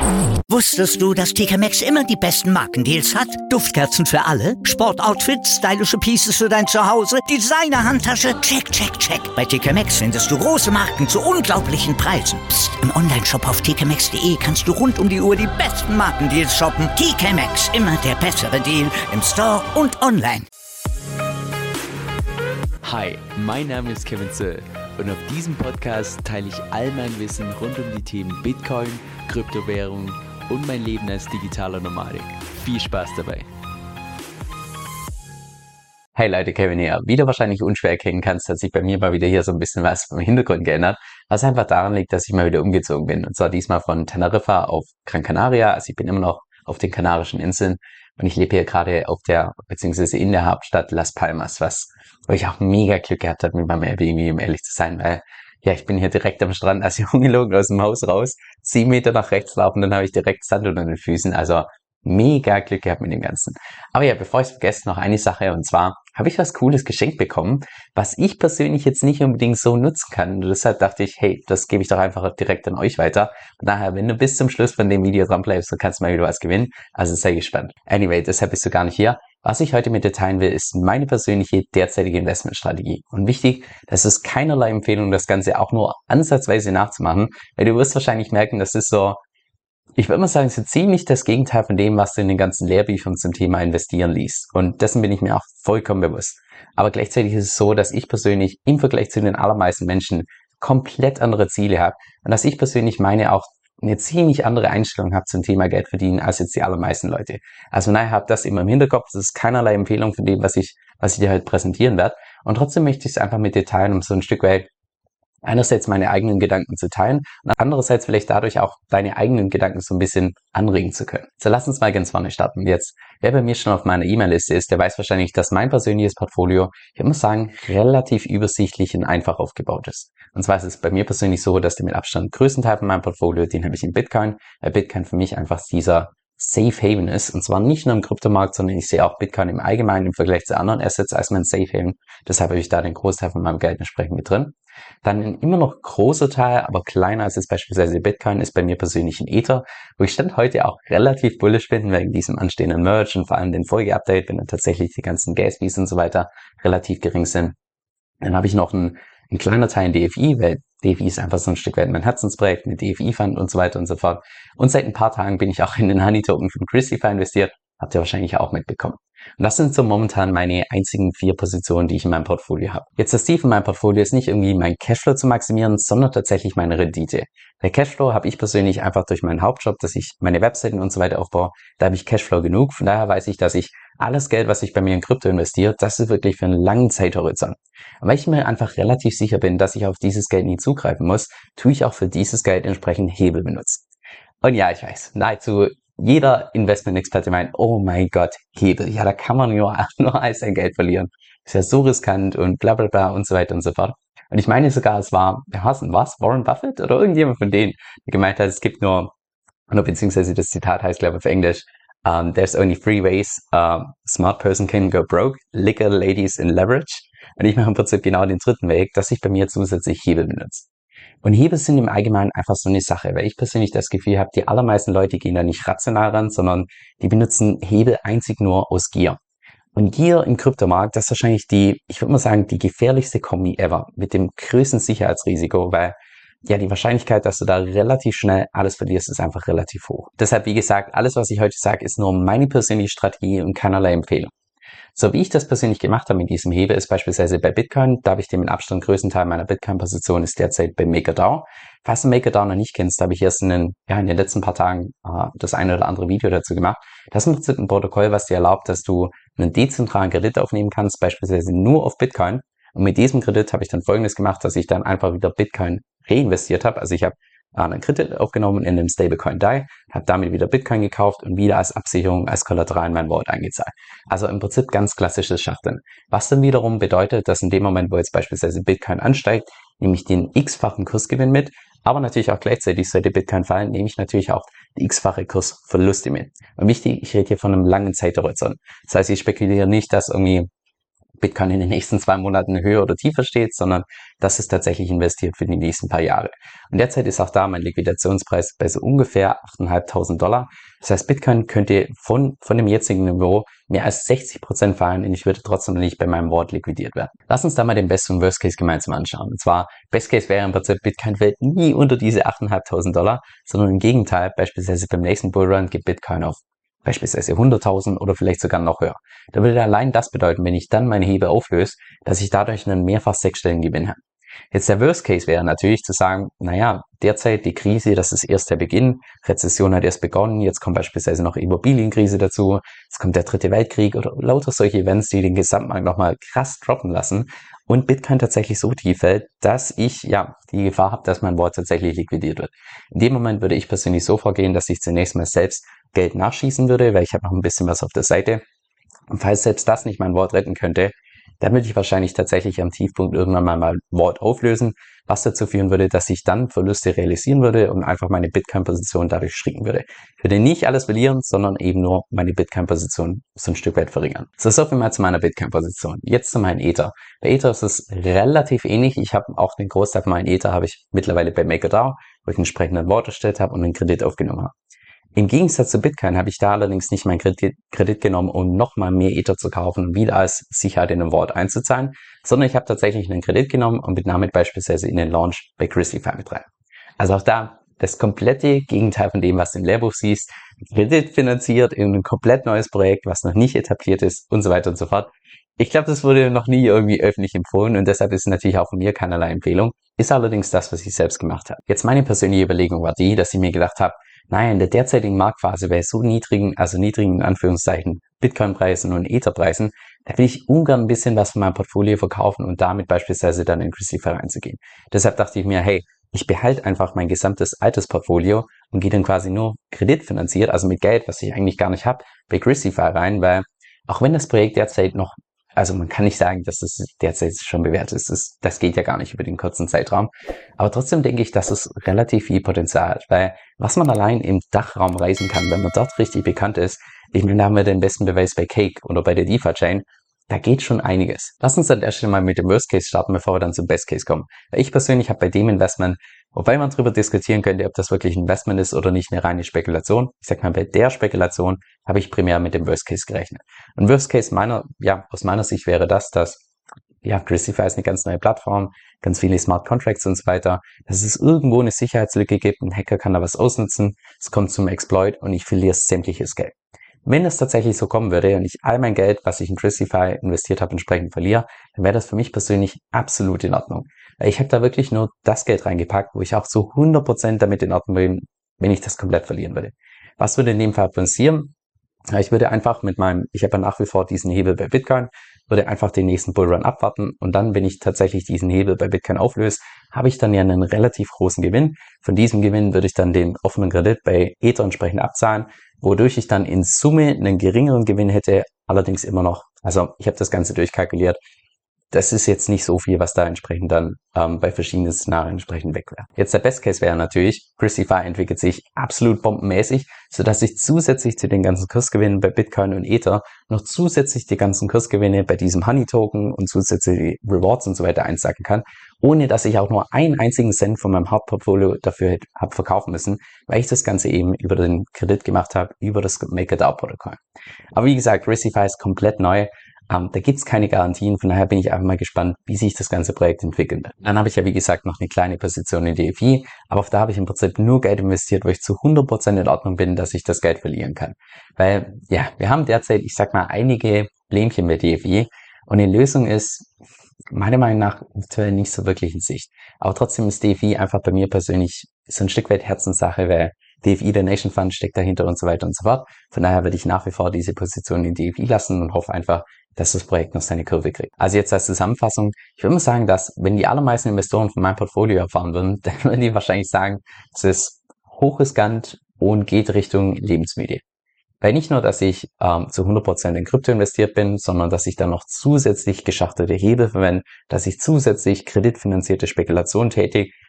Wusstest du, dass TK Maxx immer die besten Markendeals hat? Duftkerzen für alle, Sportoutfits, stylische Pieces für dein Zuhause, Designer-Handtasche, check, check, check. Bei TK Maxx findest du große Marken zu unglaublichen Preisen. Psst. Im Onlineshop auf tkmaxx.de kannst du rund um die Uhr die besten Markendeals shoppen. TK Maxx, immer der bessere Deal im Store und online. Hi, mein Name ist Kevin Zöll und auf diesem Podcast teile ich all mein Wissen rund um die Themen Bitcoin, Kryptowährung und mein Leben als digitaler Nomadik. Viel Spaß dabei! Hey Leute, Kevin hier. Wie du wahrscheinlich unschwer erkennen kannst, hat sich bei mir mal wieder hier so ein bisschen was im Hintergrund geändert, was einfach daran liegt, dass ich mal wieder umgezogen bin. Und zwar diesmal von Teneriffa auf Gran Canaria. Also ich bin immer noch auf den Kanarischen Inseln und ich lebe hier gerade beziehungsweise in der Hauptstadt Las Palmas, wo ich auch mega Glück gehabt habe mit meinem Airbnb, um ehrlich zu sein, weil ja, ich bin hier direkt am Strand, also ungelogen aus dem Haus raus, 7 Meter nach rechts laufen, dann habe ich direkt Sand unter den Füßen, also mega Glück gehabt mit dem Ganzen. Aber ja, bevor ich es vergesse, noch eine Sache, und zwar habe ich was Cooles geschenkt bekommen, was ich persönlich jetzt nicht unbedingt so nutzen kann. Und deshalb dachte ich, hey, das gebe ich doch einfach direkt an euch weiter. Und daher, wenn du bis zum Schluss von dem Video dran bleibst, dann kannst du mal wieder was gewinnen. Also sei gespannt. Anyway, deshalb bist du gar nicht hier. Was ich heute mit dir teilen will, ist meine persönliche derzeitige Investmentstrategie. Und wichtig, das ist keinerlei Empfehlung, das Ganze auch nur ansatzweise nachzumachen, weil du wirst wahrscheinlich merken, das ist so, ich würde mal sagen, so ziemlich das Gegenteil von dem, was du in den ganzen Lehrbüchern zum Thema Investieren liest. Und dessen bin ich mir auch vollkommen bewusst. Aber gleichzeitig ist es so, dass ich persönlich im Vergleich zu den allermeisten Menschen komplett andere Ziele habe. Und dass ich persönlich auch eine ziemlich andere Einstellung habe zum Thema Geld verdienen als jetzt die allermeisten Leute. Also naja, habt das immer im Hinterkopf. Das ist keinerlei Empfehlung von dem, was ich dir halt präsentieren werde. Und trotzdem möchte ich es einfach mit dir teilen, um so ein Stück weit einerseits meine eigenen Gedanken zu teilen und andererseits vielleicht dadurch auch deine eigenen Gedanken so ein bisschen anregen zu können. So, lass uns mal ganz vorne starten. Jetzt, wer bei mir schon auf meiner E-Mail-Liste ist, der weiß wahrscheinlich, dass mein persönliches Portfolio, ich würde mal sagen, relativ übersichtlich und einfach aufgebaut ist. Und zwar ist es bei mir persönlich so, dass der mit Abstand größten Teil von meinem Portfolio, den habe ich in Bitcoin, weil Bitcoin für mich einfach dieser Safe Haven ist. Und zwar nicht nur im Kryptomarkt, sondern ich sehe auch Bitcoin im Allgemeinen im Vergleich zu anderen Assets als mein Safe Haven. Deshalb habe ich da den Großteil von meinem Geld entsprechend mit drin. Dann ein immer noch großer Teil, aber kleiner als jetzt beispielsweise Bitcoin, ist bei mir persönlich ein Ether, wo ich Stand heute auch relativ bullish bin, wegen diesem anstehenden Merge und vor allem den Folgeupdate, wenn dann tatsächlich die ganzen Gas-Fees und so weiter relativ gering sind. Dann habe ich noch ein kleiner Teil in DFI, weil DFI ist einfach so ein Stück weit mein Herzensprojekt mit DFI-Fund und so weiter und so fort. Und seit ein paar Tagen bin ich auch in den Honey-Token von Christiefi investiert. Habt ihr wahrscheinlich auch mitbekommen. Und das sind so momentan meine einzigen 4 Positionen, die ich in meinem Portfolio habe. Jetzt das Ziel von meinem Portfolio ist nicht irgendwie mein Cashflow zu maximieren, sondern tatsächlich meine Rendite. Der Cashflow habe ich persönlich einfach durch meinen Hauptjob, dass ich meine Webseiten und so weiter aufbaue. Da habe ich Cashflow genug. Von daher weiß ich, dass ich alles Geld, was ich bei mir in Krypto investiere, das ist wirklich für einen langen Zeithorizont. Und weil ich mir einfach relativ sicher bin, dass ich auf dieses Geld nie zugreifen muss, tue ich auch für dieses Geld entsprechend Hebel benutzen. Und ja, ich weiß, nahezu jeder Investment-Experte meint, oh mein Gott, Hebel, ja, da kann man nur all sein Geld verlieren. Ist ja so riskant und bla bla bla und so weiter und so fort. Und ich meine sogar, es war, Warren Buffett oder irgendjemand von denen, der gemeint hat, es gibt nur, oder beziehungsweise das Zitat heißt, glaube ich, auf Englisch, there's only 3 ways a smart person can go broke, liquor, ladies and leverage. Und ich mache im Prinzip genau den dritten Weg, dass ich bei mir zusätzlich Hebel benutze. Und Hebel sind im Allgemeinen einfach so eine Sache, weil ich persönlich das Gefühl habe, die allermeisten Leute gehen da nicht rational ran, sondern die benutzen Hebel einzig nur aus Gier. Und Gier im Kryptomarkt, das ist wahrscheinlich ich würde mal sagen, die gefährlichste Kombi ever, mit dem größten Sicherheitsrisiko, weil ja die Wahrscheinlichkeit, dass du da relativ schnell alles verlierst, ist einfach relativ hoch. Deshalb, wie gesagt, alles, was ich heute sage, ist nur meine persönliche Strategie und keinerlei Empfehlung. So wie ich das persönlich gemacht habe mit diesem Hebel, ist beispielsweise bei Bitcoin, da habe ich den mit Abstand größten Teil meiner Bitcoin-Position ist derzeit bei MakerDAO. Falls du MakerDAO noch nicht kennst, da habe ich erst in den letzten paar Tagen das eine oder andere Video dazu gemacht. Das ist im Prinzip ein Protokoll, was dir erlaubt, dass du einen dezentralen Kredit aufnehmen kannst, beispielsweise nur auf Bitcoin. Und mit diesem Kredit habe ich dann Folgendes gemacht, dass ich dann einfach wieder Bitcoin reinvestiert habe. Also ich habe einen Kredit aufgenommen in dem Stablecoin DAI, habe damit wieder Bitcoin gekauft und wieder als Absicherung, als Kollateral in mein Wallet eingezahlt. Also im Prinzip ganz klassisches Schachteln. Was dann wiederum bedeutet, dass in dem Moment, wo jetzt beispielsweise Bitcoin ansteigt, nehme ich den x-fachen Kursgewinn mit, aber natürlich auch gleichzeitig, sollte Bitcoin fallen, nehme ich natürlich auch die x-fache Kursverluste mit. Und wichtig, ich rede hier von einem langen Zeithorizont. Das heißt, ich spekuliere nicht, dass irgendwie Bitcoin in den nächsten 2 Monaten höher oder tiefer steht, sondern das ist tatsächlich investiert für die nächsten paar Jahre. Und derzeit ist auch da mein Liquidationspreis bei so ungefähr 8.500 $. Das heißt, Bitcoin könnte von dem jetzigen Niveau mehr als 60% fallen und ich würde trotzdem nicht bei meinem Wort liquidiert werden. Lass uns da mal den Best- und Worst-Case gemeinsam anschauen. Und zwar, Best-Case wäre im Prinzip, Bitcoin fällt nie unter diese 8.500 $, sondern im Gegenteil, beispielsweise beim nächsten Bullrun geht Bitcoin auf beispielsweise 100.000 oder vielleicht sogar noch höher. Da würde allein das bedeuten, wenn ich dann meine Hebel auflöse, dass ich dadurch einen mehrfach sechsstelligen Gewinn habe. Jetzt der Worst Case wäre natürlich zu sagen, naja, derzeit die Krise, das ist erst der Beginn, Rezession hat erst begonnen, jetzt kommt beispielsweise noch Immobilienkrise dazu, jetzt kommt der dritte Weltkrieg oder lauter solche Events, die den Gesamtmarkt nochmal krass droppen lassen und Bitcoin tatsächlich so tief fällt, dass ich die Gefahr habe, dass mein Wort tatsächlich liquidiert wird. In dem Moment würde ich persönlich so vorgehen, dass ich zunächst mal selbst Geld nachschießen würde, weil ich habe noch ein bisschen was auf der Seite. Und falls selbst das nicht mein Wort retten könnte, dann würde ich wahrscheinlich tatsächlich am Tiefpunkt irgendwann mal mein Wort auflösen, was dazu führen würde, dass ich dann Verluste realisieren würde und einfach meine Bitcoin-Position dadurch schrinken würde. Ich würde nicht alles verlieren, sondern eben nur meine Bitcoin-Position so ein Stück weit verringern. So viel mal zu meiner Bitcoin-Position. Jetzt zu meinem Ether. Bei Ether ist es relativ ähnlich. Ich habe auch den Großteil von meinem Ether habe ich mittlerweile bei MakerDAO, wo ich einen entsprechenden Wort erstellt habe und einen Kredit aufgenommen habe. Im Gegensatz zu Bitcoin habe ich da allerdings nicht meinen Kredit genommen, um nochmal mehr Ether zu kaufen und wieder als Sicherheit in ein Wort einzuzahlen, sondern ich habe tatsächlich einen Kredit genommen und bin damit beispielsweise in den Launch bei Christify mit rein. Also auch da das komplette Gegenteil von dem, was du im Lehrbuch siehst. Kredit finanziert in ein komplett neues Projekt, was noch nicht etabliert ist und so weiter und so fort. Ich glaube, das wurde noch nie irgendwie öffentlich empfohlen und deshalb ist es natürlich auch von mir keinerlei Empfehlung. Ist allerdings das, was ich selbst gemacht habe. Jetzt meine persönliche Überlegung war die, dass ich mir gedacht habe, naja, in der derzeitigen Marktphase bei so niedrigen in Anführungszeichen Bitcoin-Preisen und Ether-Preisen, da will ich ungern ein bisschen was von meinem Portfolio verkaufen und damit beispielsweise dann in Christify reinzugehen. Deshalb dachte ich mir, hey, ich behalte einfach mein gesamtes altes Portfolio und gehe dann quasi nur kreditfinanziert, also mit Geld, was ich eigentlich gar nicht habe, bei Christify rein, weil auch wenn das Projekt derzeit noch, also man kann nicht sagen, dass es derzeit schon bewertet ist, das geht ja gar nicht über den kurzen Zeitraum, aber trotzdem denke ich, dass es relativ viel Potenzial hat, weil was man allein im Dachraum reisen kann, wenn man dort richtig bekannt ist, ich meine, da haben wir den besten Beweis bei Cake oder bei der DeFi-Chain, da geht schon einiges. Lass uns an der Stelle mal mit dem Worst Case starten, bevor wir dann zum Best Case kommen. Weil ich persönlich habe bei dem Investment, wobei man darüber diskutieren könnte, ob das wirklich ein Investment ist oder nicht eine reine Spekulation. Ich sag mal, bei der Spekulation habe ich primär mit dem Worst Case gerechnet. Und Worst Case aus meiner Sicht wäre das, dass Christify ist eine ganz neue Plattform, ganz viele Smart Contracts und so weiter, dass es irgendwo eine Sicherheitslücke gibt, ein Hacker kann da was ausnutzen, es kommt zum Exploit und ich verliere sämtliches Geld. Wenn es tatsächlich so kommen würde und ich all mein Geld, was ich in Christify investiert habe, entsprechend verliere, dann wäre das für mich persönlich absolut in Ordnung. Weil ich habe da wirklich nur das Geld reingepackt, wo ich auch zu 100% damit in Ordnung bin, wenn ich das komplett verlieren würde. Was würde in dem Fall passieren? Ich würde einfach ich habe ja nach wie vor diesen Hebel bei Bitcoin, würde einfach den nächsten Bullrun abwarten und dann, wenn ich tatsächlich diesen Hebel bei Bitcoin auflöse, habe ich dann ja einen relativ großen Gewinn. Von diesem Gewinn würde ich dann den offenen Kredit bei Ether entsprechend abzahlen, wodurch ich dann in Summe einen geringeren Gewinn hätte, allerdings immer noch, also ich habe das Ganze durchkalkuliert, das ist jetzt nicht so viel, was da entsprechend dann bei verschiedenen Szenarien entsprechend weg wäre. Jetzt der Best Case wäre natürlich, Christify entwickelt sich absolut bombenmäßig, sodass ich zusätzlich zu den ganzen Kursgewinnen bei Bitcoin und Ether noch zusätzlich die ganzen Kursgewinne bei diesem Honey Token und zusätzlich die Rewards und so weiter einsacken kann, ohne dass ich auch nur einen einzigen Cent von meinem Hauptportfolio dafür habe verkaufen müssen, weil ich das Ganze eben über den Kredit gemacht habe, über das MakerDAO-Protokoll. Aber wie gesagt, Christify ist komplett neu. Da gibt's keine Garantien, von daher bin ich einfach mal gespannt, wie sich das ganze Projekt entwickelt. Dann habe ich ja wie gesagt noch eine kleine Position in DFI, aber auf da habe ich im Prinzip nur Geld investiert, wo ich zu 100% in Ordnung bin, dass ich das Geld verlieren kann. Weil wir haben derzeit, ich sag mal, einige Problemchen mit DFI und die Lösung ist meiner Meinung nach aktuell nicht so wirklich in Sicht. Aber trotzdem ist DFI einfach bei mir persönlich so ein Stück weit Herzenssache, weil DFI, der Nation Fund, steckt dahinter und so weiter und so fort. Von daher würde ich nach wie vor diese Position in DFI lassen und hoffe einfach, dass das Projekt noch seine Kurve kriegt. Also jetzt als Zusammenfassung, ich würde mal sagen, dass wenn die allermeisten Investoren von meinem Portfolio erfahren würden, dann würden die wahrscheinlich sagen, es ist hochriskant und geht Richtung Lebensmedien. Weil nicht nur, dass ich zu 100% in Krypto investiert bin, sondern dass ich dann noch zusätzlich geschachtelte Hebel verwende, dass ich zusätzlich kreditfinanzierte Spekulation tätige.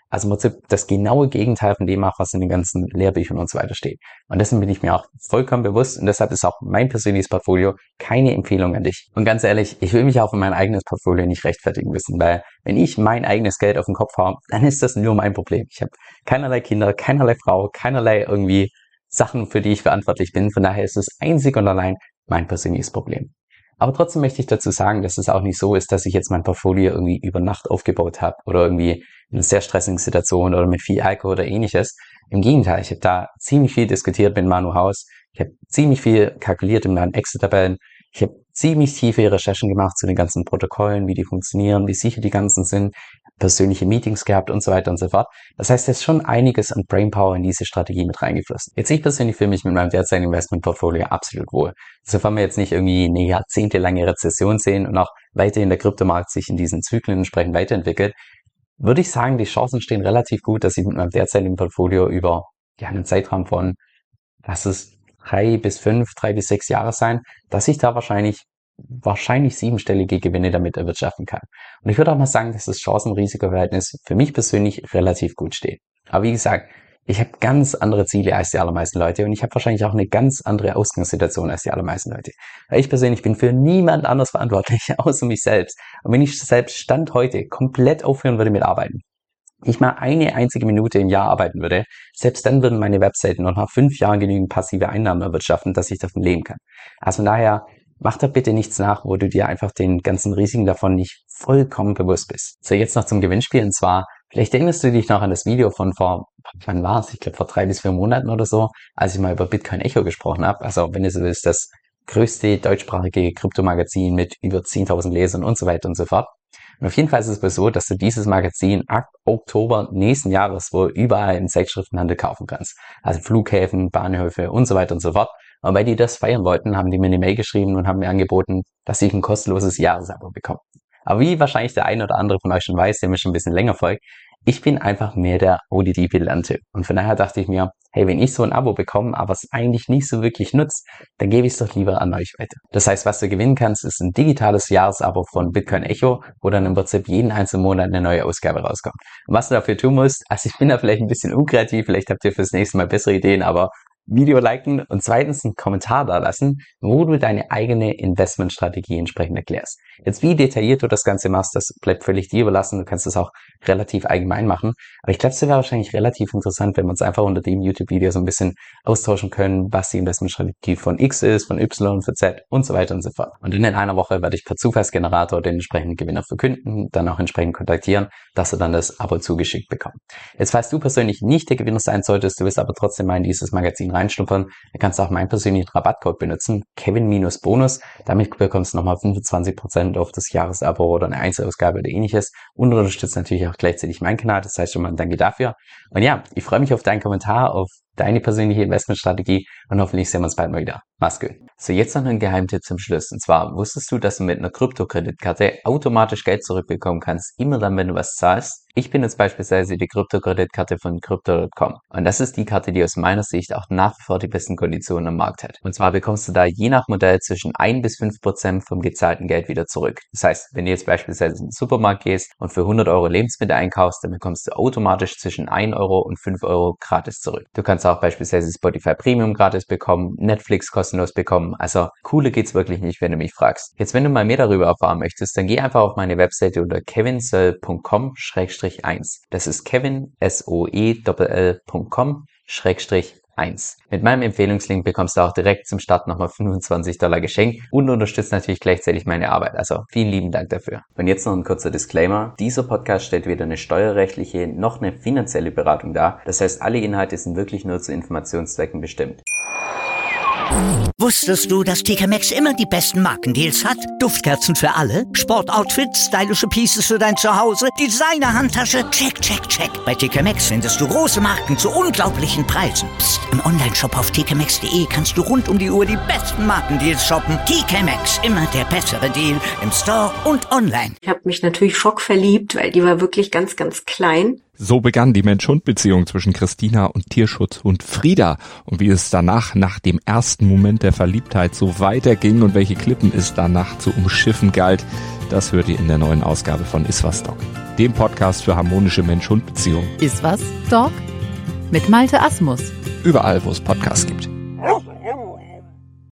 Also im Prinzip das genaue Gegenteil von dem auch, was in den ganzen Lehrbüchern und so weiter steht. Und dessen bin ich mir auch vollkommen bewusst und deshalb ist auch mein persönliches Portfolio keine Empfehlung an dich. Und ganz ehrlich, ich will mich auch für mein eigenes Portfolio nicht rechtfertigen müssen, weil wenn ich mein eigenes Geld auf den Kopf habe, dann ist das nur mein Problem. Ich habe keinerlei Kinder, keinerlei Frau, keinerlei irgendwie Sachen, für die ich verantwortlich bin. Von daher ist es einzig und allein mein persönliches Problem. Aber trotzdem möchte ich dazu sagen, dass es auch nicht so ist, dass ich jetzt mein Portfolio irgendwie über Nacht aufgebaut habe oder irgendwie in einer sehr stressigen Situation oder mit viel Alkohol oder ähnliches. Im Gegenteil, ich habe da ziemlich viel diskutiert mit Manu Haus. Ich habe ziemlich viel kalkuliert in meinen Excel-Tabellen. Ich habe ziemlich tiefe Recherchen gemacht zu den ganzen Protokollen, wie die funktionieren, wie sicher die ganzen sind, persönliche Meetings gehabt und so weiter und so fort. Das heißt, es ist schon einiges an Brainpower in diese Strategie mit reingeflossen. Jetzt ich persönlich fühle mich mit meinem derzeitigen Investmentportfolio absolut wohl. Sofern wir jetzt nicht irgendwie eine jahrzehntelange Rezession sehen und auch weiterhin der Kryptomarkt sich in diesen Zyklen entsprechend weiterentwickelt, würde ich sagen, die Chancen stehen relativ gut, dass ich mit meinem derzeitigen Portfolio über einen Zeitraum von, lass es 3 bis 6 Jahre sein, dass ich da wahrscheinlich siebenstellige Gewinne damit erwirtschaften kann. Und ich würde auch mal sagen, dass das Chancen-Risiko-Verhältnis für mich persönlich relativ gut steht. Aber wie gesagt, ich habe ganz andere Ziele als die allermeisten Leute und ich habe wahrscheinlich auch eine ganz andere Ausgangssituation als die allermeisten Leute. Weil ich persönlich bin für niemand anders verantwortlich, außer mich selbst. Und wenn ich selbst Stand heute komplett aufhören würde mit Arbeiten, ich mal eine einzige Minute im Jahr arbeiten würde, selbst dann würden meine Webseiten noch nach 5 Jahren genügend passive Einnahmen erwirtschaften, dass ich davon leben kann. Also von daher, mach da bitte nichts nach, wo du dir einfach den ganzen Risiken davon nicht vollkommen bewusst bist. So, jetzt noch zum Gewinnspiel und zwar, vielleicht erinnerst du dich noch an das Video von wann war es? Ich glaube vor 3 bis 4 Monaten oder so, als ich mal über Bitcoin Echo gesprochen habe. Also wenn du so willst, das größte deutschsprachige Kryptomagazin mit über 10.000 Lesern und so weiter und so fort. Und auf jeden Fall ist es so, dass du dieses Magazin ab Oktober nächsten Jahres wohl überall im Zeitschriftenhandel kaufen kannst. Also Flughäfen, Bahnhöfe und so weiter und so fort. Und weil die das feiern wollten, haben die mir eine Mail geschrieben und haben mir angeboten, dass ich ein kostenloses Jahresabo bekomme. Aber wie wahrscheinlich der eine oder andere von euch schon weiß, der mir schon ein bisschen länger folgt, ich bin einfach mehr der ODD-Pedant. Und von daher dachte ich mir, hey, wenn ich so ein Abo bekomme, aber es eigentlich nicht so wirklich nutzt, dann gebe ich es doch lieber an euch weiter. Das heißt, was du gewinnen kannst, ist ein digitales Jahresabo von Bitcoin Echo, wo dann im Prinzip jeden einzelnen Monat eine neue Ausgabe rauskommt. Und was du dafür tun musst, also ich bin da vielleicht ein bisschen unkreativ, vielleicht habt ihr fürs nächste Mal bessere Ideen, aber Video liken und zweitens einen Kommentar da lassen, wo du deine eigene Investmentstrategie entsprechend erklärst. Jetzt wie detailliert du das Ganze machst, das bleibt völlig dir überlassen. Du kannst das auch relativ allgemein machen. Aber ich glaube, es wäre wahrscheinlich relativ interessant, wenn wir uns einfach unter dem YouTube-Video so ein bisschen austauschen können, was die Investmentstrategie von X ist, von Y, von Z und so weiter und so fort. Und in einer Woche werde ich per Zufallsgenerator den entsprechenden Gewinner verkünden, dann auch entsprechend kontaktieren, dass du dann das Abo zugeschickt bekommst. Jetzt, falls du persönlich nicht der Gewinner sein solltest, du willst aber trotzdem mal in dieses Magazin reinschnuppern, dann kannst du auch meinen persönlichen Rabattcode benutzen, Kevin-Bonus. Damit bekommst du nochmal 25% auf das Jahresabo oder eine Einzelausgabe oder ähnliches und unterstützt natürlich auch gleichzeitig meinen Kanal. Das heißt schon mal ein Danke dafür. Und ja, ich freue mich auf deinen Kommentar, auf deine persönliche Investmentstrategie und hoffentlich sehen wir uns bald mal wieder. Mach's gut. So, jetzt noch ein Geheimtipp zum Schluss. Und zwar, wusstest du, dass du mit einer Kryptokreditkarte automatisch Geld zurückbekommen kannst, immer dann, wenn du was zahlst? Ich bin jetzt beispielsweise die Kryptokreditkarte von Crypto.com. Und das ist die Karte, die aus meiner Sicht auch nach wie vor die besten Konditionen am Markt hat. Und zwar bekommst du da je nach Modell zwischen 1 bis 5% vom gezahlten Geld wieder zurück. Das heißt, wenn du jetzt beispielsweise in den Supermarkt gehst und für 100 Euro Lebensmittel einkaufst, dann bekommst du automatisch zwischen 1 Euro und 5 Euro gratis zurück. Du kannst auch beispielsweise Spotify Premium gratis bekommen, Netflix kostenlos bekommen. Also cooler geht's wirklich nicht, wenn du mich fragst. Jetzt, wenn du mal mehr darüber erfahren möchtest, dann geh einfach auf meine Webseite unter kevinsoell.com/1. Das ist kevinsoell.com/1. Mit meinem Empfehlungslink bekommst du auch direkt zum Start nochmal $25 geschenkt und unterstützt natürlich gleichzeitig meine Arbeit. Also vielen lieben Dank dafür. Und jetzt noch ein kurzer Disclaimer. Dieser Podcast stellt weder eine steuerrechtliche noch eine finanzielle Beratung dar. Das heißt, alle Inhalte sind wirklich nur zu Informationszwecken bestimmt. Wusstest du, dass TK Maxx immer die besten Markendeals hat? Duftkerzen für alle, Sportoutfits, stylische Pieces für dein Zuhause, Designer-Handtasche, check, check, check. Bei TK Maxx findest du große Marken zu unglaublichen Preisen. Psst. Im Onlineshop auf tkmaxx.de kannst du rund um die Uhr die besten Markendeals shoppen. TK Maxx, immer der bessere Deal im Store und online. Ich habe mich natürlich schockverliebt, weil die war wirklich ganz, ganz klein. So begann die Mensch-Hund-Beziehung zwischen Christina und Tierschutzhund Frieda. Und wie es danach, nach dem ersten Moment der Verliebtheit so weiterging und welche Klippen es danach zu umschiffen galt, das hört ihr in der neuen Ausgabe von Iswas Dog, dem Podcast für harmonische Mensch-Hund-Beziehungen. Iswas Dog mit Malte Asmus. Überall, wo es Podcasts gibt.